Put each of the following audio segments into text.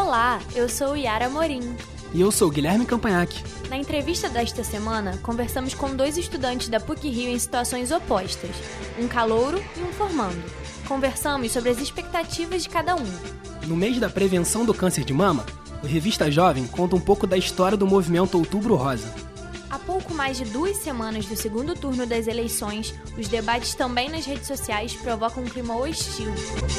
Olá, eu sou Yara Morim. E eu sou Guilherme Campanhaque. Na entrevista desta semana, conversamos com 2 estudantes da PUC-Rio em situações opostas, um calouro e um formando. Conversamos sobre as expectativas de cada um. No mês da prevenção do câncer de mama, o Revista Jovem conta um pouco da história do movimento Outubro Rosa. Há pouco mais de 2 semanas do segundo turno das eleições, os debates também nas redes sociais provocam um clima hostil.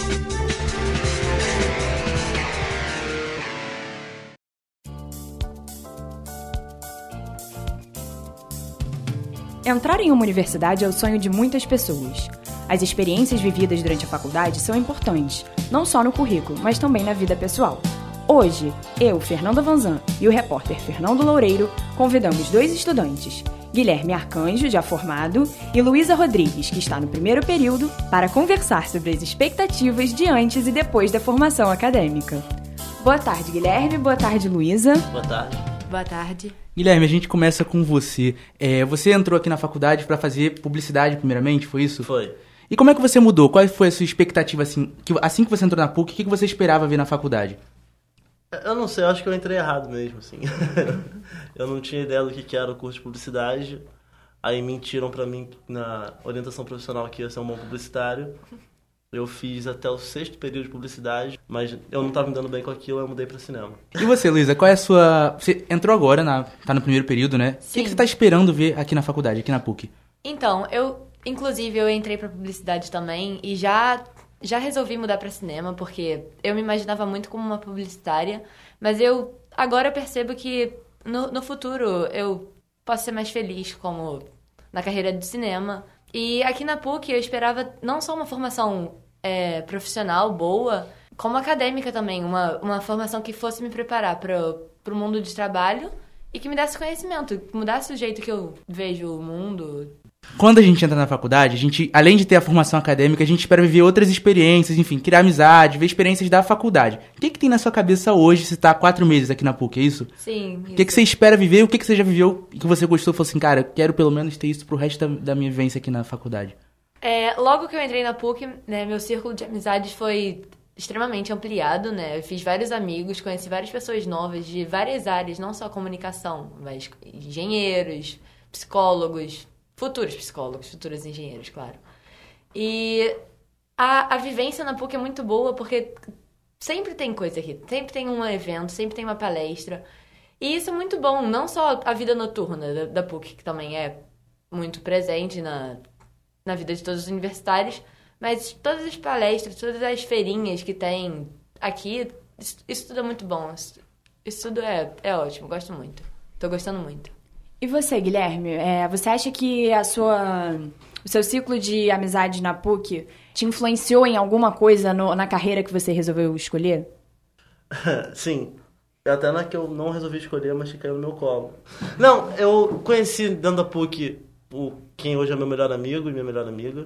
Entrar em uma universidade é o sonho de muitas pessoas. As experiências vividas durante a faculdade são importantes, não só no currículo, mas também na vida pessoal. Hoje, eu, Fernanda Vanzan, e o repórter Fernando Loureiro convidamos 2 estudantes, Guilherme Arcanjo, já formado, e Luísa Rodrigues, que está no primeiro período, para conversar sobre as expectativas de antes e depois da formação acadêmica. Boa tarde, Guilherme. Boa tarde, Luísa. Boa tarde. Boa tarde. Guilherme, a gente começa com você. Você entrou aqui na faculdade para fazer publicidade primeiramente, foi isso? Foi. E como é que você mudou? Qual foi a sua expectativa assim que você entrou na PUC? O que você esperava ver na faculdade? Eu não sei, eu acho que eu entrei errado mesmo, assim. Eu não tinha ideia do que era o curso de publicidade. Aí mentiram pra mim na orientação profissional que ia ser um bom publicitário. Eu fiz até o 6º período de publicidade, mas eu não estava me dando bem com aquilo, eu mudei para cinema. E você, Luísa, qual é a sua... Você entrou agora, tá no primeiro período, né? Sim. O que você está esperando ver aqui na faculdade, aqui na PUC? Então, eu entrei para publicidade também e já resolvi mudar para cinema, porque eu me imaginava muito como uma publicitária, mas agora eu percebo que no futuro eu posso ser mais feliz como na carreira de cinema. E aqui na PUC eu esperava não só uma formação profissional boa, como acadêmica também, uma formação que fosse me preparar para o mundo de trabalho e que me desse conhecimento, que mudasse o jeito que eu vejo o mundo. Quando a gente entra na faculdade, a gente, além de ter a formação acadêmica, a gente espera viver outras experiências, enfim, criar amizade, ver experiências da faculdade. O que tem na sua cabeça hoje, se tá há 4 meses aqui na PUC, é isso? Sim. O que você espera viver, o que você já viveu e que você gostou, falou assim, cara, quero pelo menos ter isso pro resto da minha vivência aqui na faculdade? Logo que eu entrei na PUC, né, meu círculo de amizades foi extremamente ampliado, né? Eu fiz vários amigos, conheci várias pessoas novas de várias áreas, não só comunicação, mas engenheiros, psicólogos, futuros engenheiros, claro. E a vivência na PUC é muito boa porque sempre tem coisa aqui, sempre tem um evento, sempre tem uma palestra. E isso é muito bom, não só a vida noturna da PUC, que também é muito presente na vida de todos os universitários, mas todas as palestras, todas as feirinhas que tem aqui, isso tudo é muito bom. Isso tudo é ótimo, gosto muito. Tô gostando muito. E você, Guilherme, você acha que o seu ciclo de amizade na PUC te influenciou em alguma coisa na carreira que você resolveu escolher? Sim. Até na que eu não resolvi escolher, mas que caiu no meu colo. Não, eu conheci dentro da PUC quem hoje é meu melhor amigo e minha melhor amiga.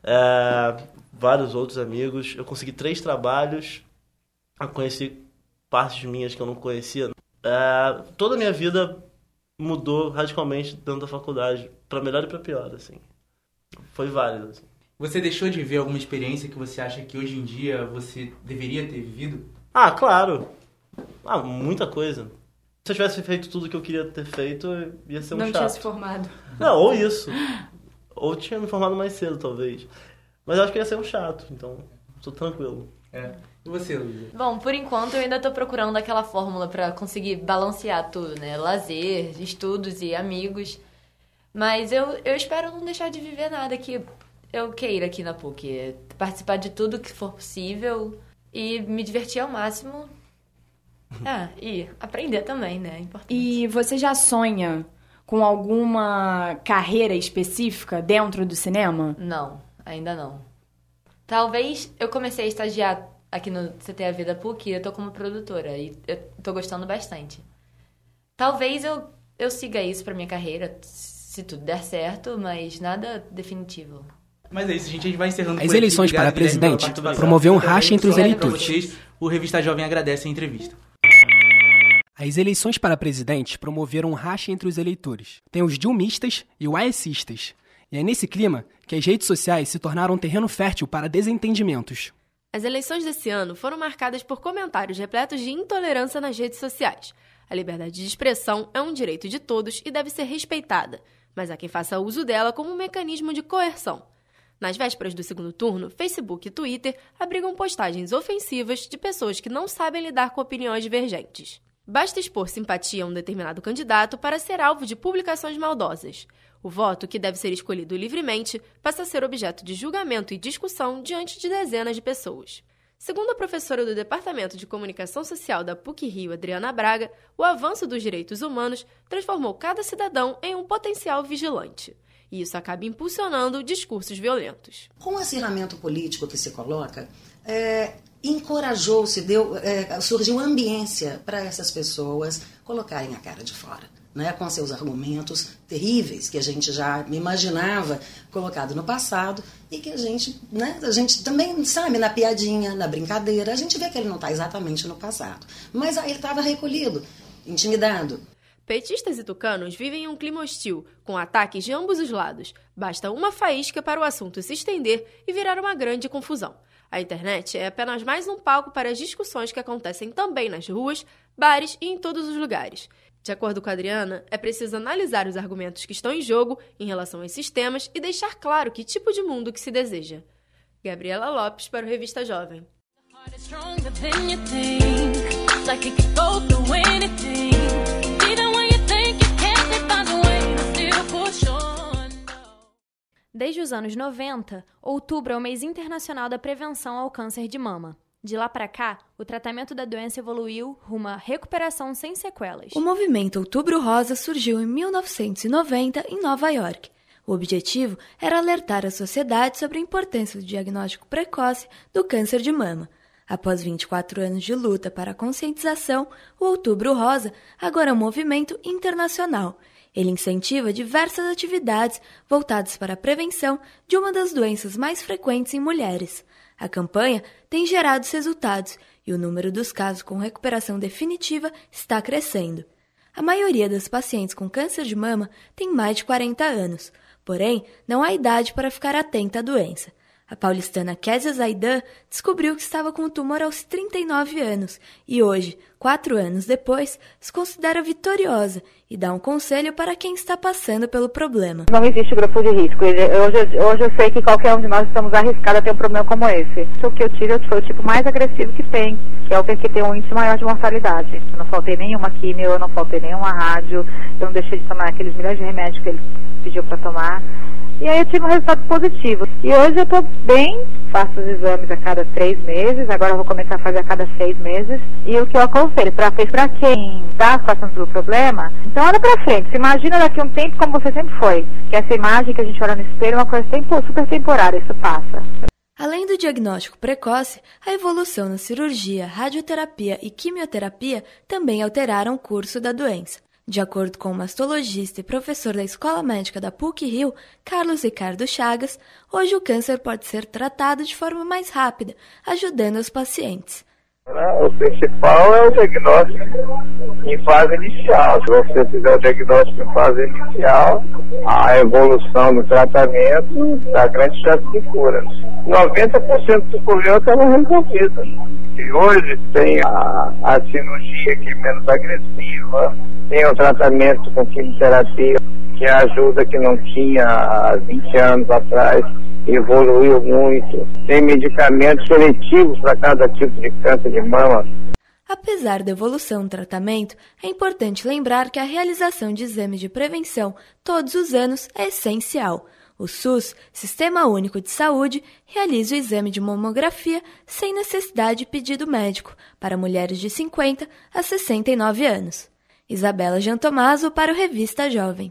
Vários outros amigos. Eu consegui 3 trabalhos. Eu conheci partes minhas que eu não conhecia. Toda a minha vida mudou radicalmente dentro da faculdade, pra melhor e pra pior, assim. Foi válido, assim. Você deixou de viver alguma experiência que você acha que hoje em dia você deveria ter vivido? Claro. Muita coisa. Se eu tivesse feito tudo que eu queria ter feito, ia ser um chato. Não tinha se formado. Não, ou isso. Ou tinha me formado mais cedo, talvez. Mas eu acho que ia ser um chato, então tô tranquilo. E você, Luísa? Bom, por enquanto eu ainda tô procurando aquela fórmula pra conseguir balancear tudo, né? Lazer, estudos e amigos. Mas eu espero não deixar de viver nada que eu queira aqui na PUC. Participar de tudo que for possível e me divertir ao máximo. E aprender também, né? É importante. E você já sonha com alguma carreira específica dentro do cinema? Não, ainda não. Talvez eu comecei a estagiar aqui no CTAV da PUC, eu tô como produtora e eu tô gostando bastante. Talvez eu siga isso pra minha carreira, se tudo der certo, mas nada definitivo. Mas é isso, gente, a gente vai encerrando. As eleições para presidente promoveu um racha entre os eleitores. O Revista Jovem agradece a entrevista. As eleições para presidente promoveram um racha entre os eleitores. Tem os dilmistas e os aecistas. E é nesse clima que as redes sociais se tornaram um terreno fértil para desentendimentos. As eleições desse ano foram marcadas por comentários repletos de intolerância nas redes sociais. A liberdade de expressão é um direito de todos e deve ser respeitada, mas há quem faça uso dela como um mecanismo de coerção. Nas vésperas do segundo turno, Facebook e Twitter abrigam postagens ofensivas de pessoas que não sabem lidar com opiniões divergentes. Basta expor simpatia a um determinado candidato para ser alvo de publicações maldosas. O voto, que deve ser escolhido livremente, passa a ser objeto de julgamento e discussão diante de dezenas de pessoas. Segundo a professora do Departamento de Comunicação Social da PUC-Rio, Adriana Braga, o avanço dos direitos humanos transformou cada cidadão em um potencial vigilante. E isso acaba impulsionando discursos violentos. Com o acirramento político que se coloca, encorajou-se, surgiu ambiência para essas pessoas colocarem a cara de fora, né, com seus argumentos terríveis, que a gente já imaginava colocado no passado e que a gente também sabe, na piadinha, na brincadeira, a gente vê que ele não está exatamente no passado. Mas aí ele estava recolhido, intimidado. Petistas e tucanos vivem em um clima hostil, com ataques de ambos os lados. Basta uma faísca para o assunto se estender e virar uma grande confusão. A internet é apenas mais um palco para as discussões que acontecem também nas ruas, bares e em todos os lugares. De acordo com a Adriana, é preciso analisar os argumentos que estão em jogo em relação a esses temas e deixar claro que tipo de mundo que se deseja. Gabriela Lopes para o Revista Jovem. Desde os anos 90, outubro é o mês internacional da prevenção ao câncer de mama. De lá para cá, o tratamento da doença evoluiu rumo à recuperação sem sequelas. O movimento Outubro Rosa surgiu em 1990 em Nova York. O objetivo era alertar a sociedade sobre a importância do diagnóstico precoce do câncer de mama. Após 24 anos de luta para a conscientização, o Outubro Rosa agora é um movimento internacional. Ele incentiva diversas atividades voltadas para a prevenção de uma das doenças mais frequentes em mulheres. A campanha tem gerado resultados e o número dos casos com recuperação definitiva está crescendo. A maioria das pacientes com câncer de mama tem mais de 40 anos, porém não há idade para ficar atenta à doença. A paulistana Kézia Zaidan descobriu que estava com o tumor aos 39 anos e hoje, 4 anos depois, se considera vitoriosa e dá um conselho para quem está passando pelo problema. Não existe grupo de risco. Hoje eu sei que qualquer um de nós estamos arriscados a ter um problema como esse. O que eu tive foi o tipo mais agressivo que tem, que é o que tem um índice maior de mortalidade. Eu não faltei nenhuma químio, eu não faltei nenhuma rádio, eu não deixei de tomar aqueles milhões de remédios que ele pediu para tomar. E aí eu tive um resultado positivo. E hoje eu estou bem, faço os exames a cada 3 meses, agora eu vou começar a fazer a cada 6 meses. E o que eu aconselho, para quem está passando pelo problema, então olha para frente, se imagina daqui a um tempo como você sempre foi. Que essa imagem que a gente olha no espelho é uma coisa super temporária, isso passa. Além do diagnóstico precoce, a evolução na cirurgia, radioterapia e quimioterapia também alteraram o curso da doença. De acordo com o mastologista e professor da Escola Médica da PUC-Rio, Carlos Ricardo Chagas, hoje o câncer pode ser tratado de forma mais rápida, ajudando os pacientes. O principal é o diagnóstico em fase inicial. Se você fizer o diagnóstico em fase inicial, a evolução do tratamento dá grande chance de cura. 90% do problema estava resolvido. E hoje tem a cirurgia que é menos agressiva, tem o tratamento com quimioterapia, que ajuda que não tinha há 20 anos atrás, evoluiu muito. Tem medicamentos seletivos para cada tipo de câncer de mama. Apesar da evolução no tratamento, é importante lembrar que a realização de exames de prevenção todos os anos é essencial. O SUS, Sistema Único de Saúde, realiza o exame de mamografia sem necessidade de pedido médico para mulheres de 50 a 69 anos. Isabela Giantomaso para o Revista Jovem.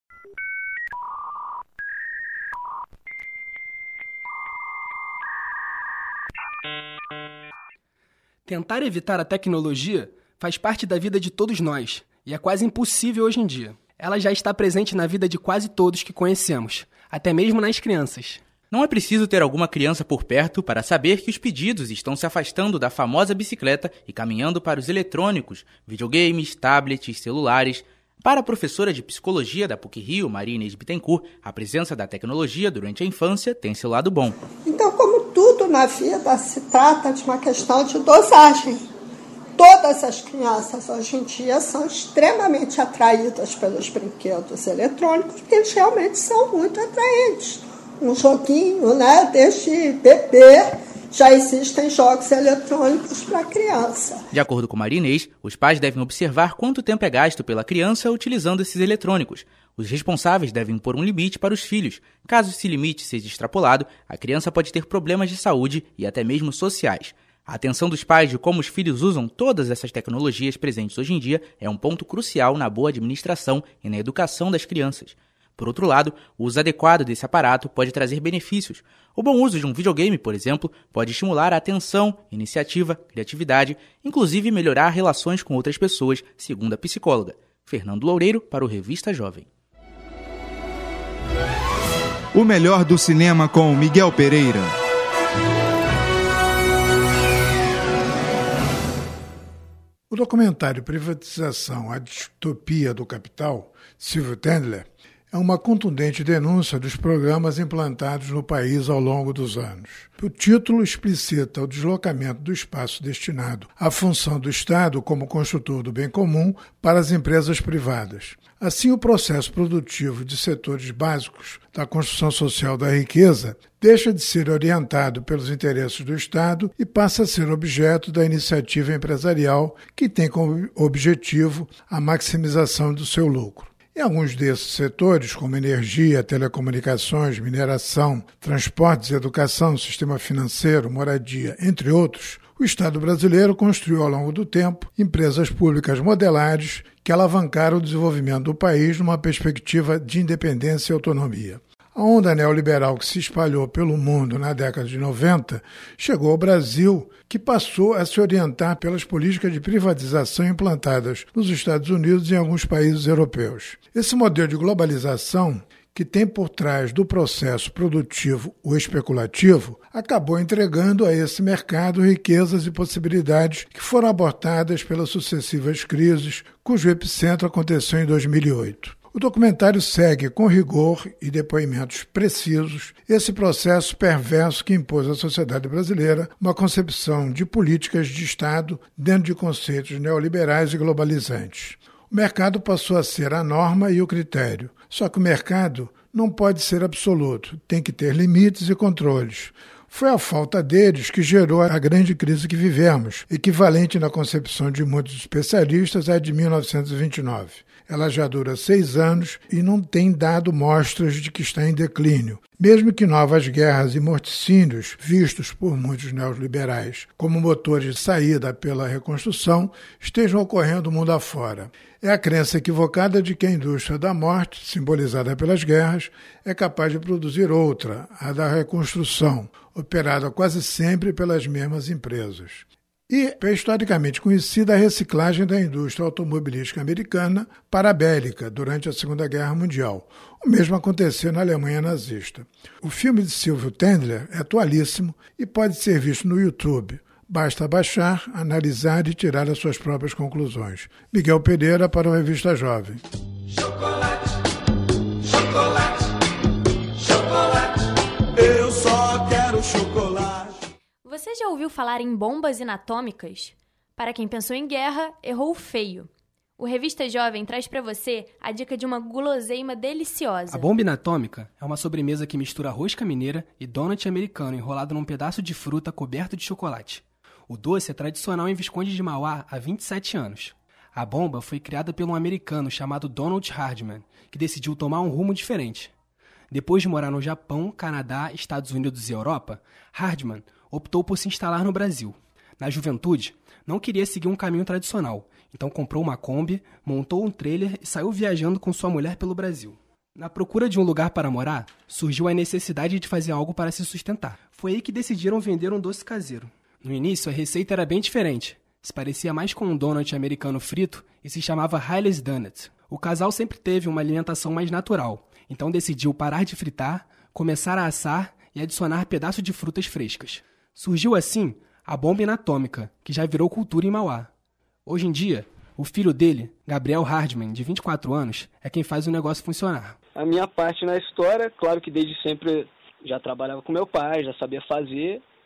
Tentar evitar a tecnologia faz parte da vida de todos nós e é quase impossível hoje em dia. Ela já está presente na vida de quase todos que conhecemos, até mesmo nas crianças. Não é preciso ter alguma criança por perto para saber que os pedidos estão se afastando da famosa bicicleta e caminhando para os eletrônicos, videogames, tablets, celulares. Para a professora de psicologia da PUC-Rio, Maria Inês Bittencourt, a presença da tecnologia durante a infância tem seu lado bom. Então, como tudo na vida se trata de uma questão de dosagem. Todas as crianças hoje em dia são extremamente atraídas pelos brinquedos eletrônicos, porque eles realmente são muito atraentes. Um joguinho, né? Desde bebê já existem jogos eletrônicos para criança. De acordo com Maria Inês, os pais devem observar quanto tempo é gasto pela criança utilizando esses eletrônicos. Os responsáveis devem pôr um limite para os filhos. Caso esse limite seja extrapolado, a criança pode ter problemas de saúde e até mesmo sociais. A atenção dos pais de como os filhos usam todas essas tecnologias presentes hoje em dia é um ponto crucial na boa administração e na educação das crianças. Por outro lado, o uso adequado desse aparato pode trazer benefícios. O bom uso de um videogame, por exemplo, pode estimular a atenção, iniciativa, criatividade, inclusive melhorar relações com outras pessoas, segundo a psicóloga. Fernando Loureiro, para o Revista Jovem. O melhor do cinema com Miguel Pereira. O documentário Privatização, a Distopia do Capital, Silvio Tendler, é uma contundente denúncia dos programas implantados no país ao longo dos anos. O título explicita o deslocamento do espaço destinado à função do Estado como construtor do bem comum para as empresas privadas. Assim, o processo produtivo de setores básicos da construção social da riqueza deixa de ser orientado pelos interesses do Estado e passa a ser objeto da iniciativa empresarial que tem como objetivo a maximização do seu lucro. Em alguns desses setores, como energia, telecomunicações, mineração, transportes, educação, sistema financeiro, moradia, entre outros, o Estado brasileiro construiu ao longo do tempo empresas públicas modelares que alavancaram o desenvolvimento do país numa perspectiva de independência e autonomia. A onda neoliberal que se espalhou pelo mundo na década de 90 chegou ao Brasil, que passou a se orientar pelas políticas de privatização implantadas nos Estados Unidos e em alguns países europeus. Esse modelo de globalização, que tem por trás do processo produtivo o especulativo, acabou entregando a esse mercado riquezas e possibilidades que foram abortadas pelas sucessivas crises, cujo epicentro aconteceu em 2008. O documentário segue com rigor e depoimentos precisos esse processo perverso que impôs à sociedade brasileira uma concepção de políticas de Estado dentro de conceitos neoliberais e globalizantes. O mercado passou a ser a norma e o critério, só que o mercado não pode ser absoluto, tem que ter limites e controles. Foi a falta deles que gerou a grande crise que vivemos, equivalente na concepção de muitos especialistas à de 1929. Ela já dura 6 anos e não tem dado mostras de que está em declínio, mesmo que novas guerras e morticínios, vistos por muitos neoliberais como motores de saída pela reconstrução, estejam ocorrendo mundo afora. É a crença equivocada de que a indústria da morte, simbolizada pelas guerras, é capaz de produzir outra, a da reconstrução, operada quase sempre pelas mesmas empresas. E é historicamente conhecida a reciclagem da indústria automobilística americana para a bélica durante a Segunda Guerra Mundial. O mesmo aconteceu na Alemanha nazista. O filme de Silvio Tendler é atualíssimo e pode ser visto no YouTube. Basta baixar, analisar e tirar as suas próprias conclusões. Miguel Pereira para a Revista Jovem. Chocolate, chocolate, chocolate, eu só quero chocolate. Você já ouviu falar em bombas inatômicas? Para quem pensou em guerra, errou feio. O Revista Jovem traz para você a dica de uma guloseima deliciosa. A bomba inatômica é uma sobremesa que mistura rosca mineira e donut americano enrolado num pedaço de fruta coberto de chocolate. O doce é tradicional em Visconde de Mauá há 27 anos. A bomba foi criada por um americano chamado Donald Hardman, que decidiu tomar um rumo diferente. Depois de morar no Japão, Canadá, Estados Unidos e Europa, Hardman optou por se instalar no Brasil. Na juventude, não queria seguir um caminho tradicional, então comprou uma Kombi, montou um trailer e saiu viajando com sua mulher pelo Brasil. Na procura de um lugar para morar, surgiu a necessidade de fazer algo para se sustentar. Foi aí que decidiram vender um doce caseiro. No início, a receita era bem diferente. Se parecia mais com um donut americano frito e se chamava Riley's Donut. O casal sempre teve uma alimentação mais natural, então decidiu parar de fritar, começar a assar e adicionar pedaços de frutas frescas. Surgiu assim a bomba inatômica, que já virou cultura em Mauá. Hoje em dia, o filho dele, Gabriel Hardman, de 24 anos, é quem faz o negócio funcionar. A minha parte na história, claro que desde sempre já trabalhava com meu pai, já sabia fazer,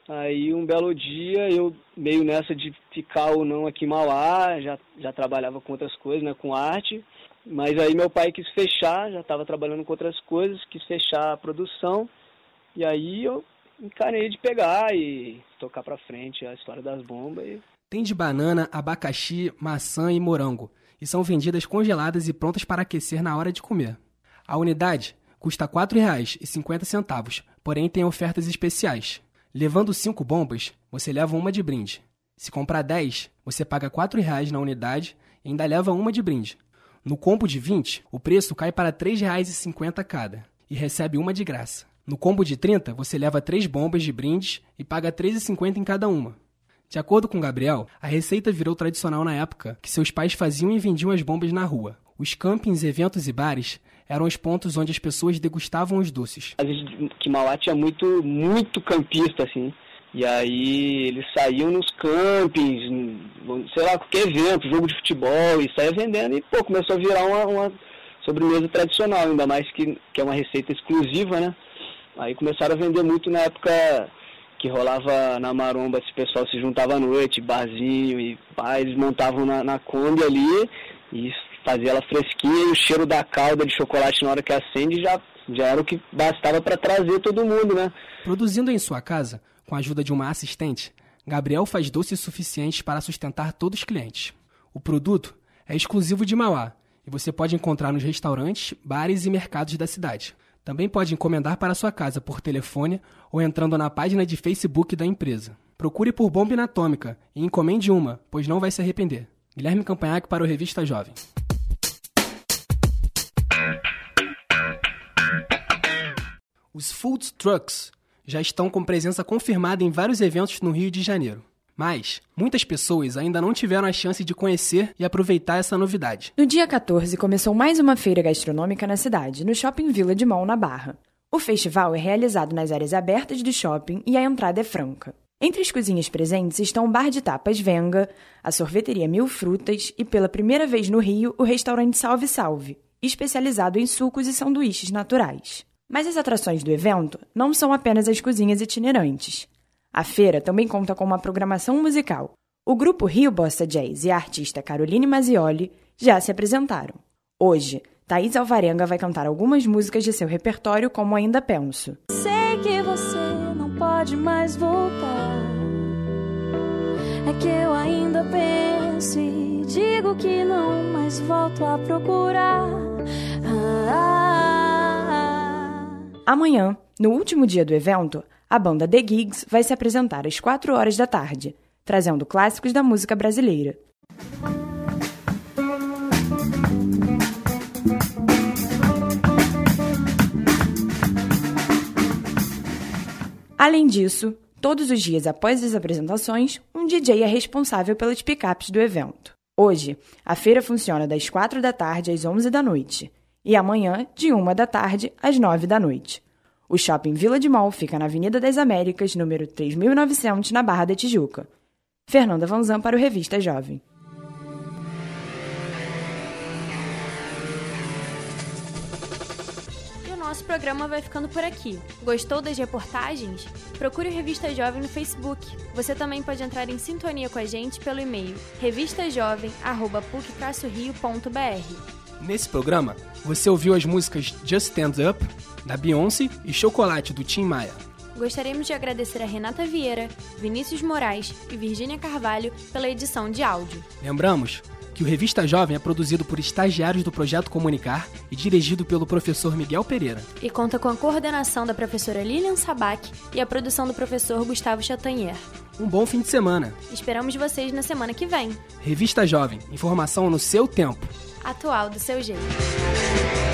Aí um belo dia, eu meio nessa de ficar ou não aqui em Mauá, já trabalhava com outras coisas, né, com arte, mas aí meu pai quis fechar, já estava trabalhando com outras coisas, quis fechar a produção, e aí eu encarei de pegar e tocar pra frente a história das bombas. Tem de banana, abacaxi, maçã e morango, e são vendidas congeladas e prontas para aquecer na hora de comer. A unidade custa R$ 4,50, porém tem ofertas especiais. Levando 5 bombas, você leva uma de brinde. Se comprar 10, você paga R$ 4,00 na unidade e ainda leva uma de brinde. No combo de 20, o preço cai para R$ 3,50 cada e recebe uma de graça. No combo de 30, você leva 3 bombas de brindes e paga R$ 3,50 em cada uma. De acordo com Gabriel, a receita virou tradicional na época que seus pais faziam e vendiam as bombas na rua. Os campings, eventos e bares eram os pontos onde as pessoas degustavam os doces. A gente que Mauá tinha muito campista, assim. E aí eles saíam nos campings, sei lá, qualquer evento, jogo de futebol, e saía vendendo. E, começou a virar uma sobremesa tradicional, ainda mais que é uma receita exclusiva, né? Aí começaram a vender muito na época que rolava na maromba, esse pessoal se juntava à noite, barzinho, e eles montavam na Kombi ali e fazia ela fresquinha, e o cheiro da calda de chocolate na hora que acende já era o que bastava para trazer todo mundo, né? Produzindo em sua casa, com a ajuda de uma assistente, Gabriel faz doces suficientes para sustentar todos os clientes. O produto é exclusivo de Mauá e você pode encontrar nos restaurantes, bares e mercados da cidade. Também pode encomendar para sua casa por telefone ou entrando na página de Facebook da empresa. Procure por Bombina Atômica e encomende uma, pois não vai se arrepender. Guilherme Campanhaque para o Revista Jovem. Os food trucks já estão com presença confirmada em vários eventos no Rio de Janeiro. Mas muitas pessoas ainda não tiveram a chance de conhecer e aproveitar essa novidade. No dia 14, começou mais uma feira gastronômica na cidade, no Shopping Village Mall, na Barra. O festival é realizado nas áreas abertas do shopping e a entrada é franca. Entre as cozinhas presentes estão o Bar de Tapas Venga, a sorveteria Mil Frutas e, pela primeira vez no Rio, o restaurante Salve Salve, especializado em sucos e sanduíches naturais. Mas as atrações do evento não são apenas as cozinhas itinerantes. A feira também conta com uma programação musical. O grupo Rio Bossa Jazz e a artista Caroline Mazioli já se apresentaram. Hoje, Thaís Alvarenga vai cantar algumas músicas de seu repertório, como Ainda Penso. Sei que você não pode mais voltar. É que eu ainda penso e digo que não, mas volto a procurar. Amanhã, no último dia do evento, a banda The Gigs vai se apresentar às 4 horas da tarde, trazendo clássicos da música brasileira. Além disso, todos os dias após as apresentações, um DJ é responsável pelas picapes do evento. Hoje, a feira funciona das 4 da tarde às 11 da noite. E amanhã, de 1 da tarde às 9 da noite. O Shopping Village Mall fica na Avenida das Américas, número 3.900, na Barra da Tijuca. Fernanda Vanzan para o Revista Jovem. E o nosso programa vai ficando por aqui. Gostou das reportagens? Procure o Revista Jovem no Facebook. Você também pode entrar em sintonia com a gente pelo e-mail revistajovem@puc-rio.br. Nesse programa, você ouviu as músicas Just Stand Up, da Beyoncé, e Chocolate, do Tim Maia. Gostaríamos de agradecer a Renata Vieira, Vinícius Moraes e Virgínia Carvalho pela edição de áudio. Lembramos que o Revista Jovem é produzido por estagiários do Projeto Comunicar e dirigido pelo professor Miguel Pereira. E conta com a coordenação da professora Lilian Sabac e a produção do professor Gustavo Chatanher. Um bom fim de semana. Esperamos vocês na semana que vem. Revista Jovem, informação no seu tempo. Atual do seu jeito.